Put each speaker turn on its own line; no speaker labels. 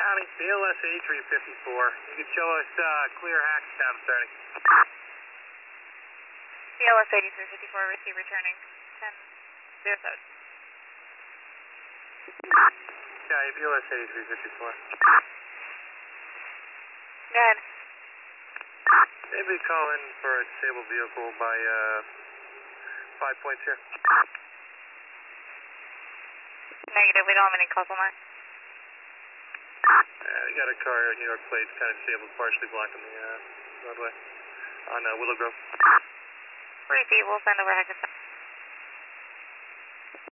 County, BLS 8354. You can show us clear Hackettstown starting.
BLS 8354, receive returning 1007.
Yeah, BLS 8354.
Go ahead.
Maybe call in for a disabled vehicle by 5 points here.
Negative, we don't have any causal mark.
We got a car, New York plates, kind of disabled, partially blocking the roadway on Willow Grove.
Receive, we'll send over Hackettstown.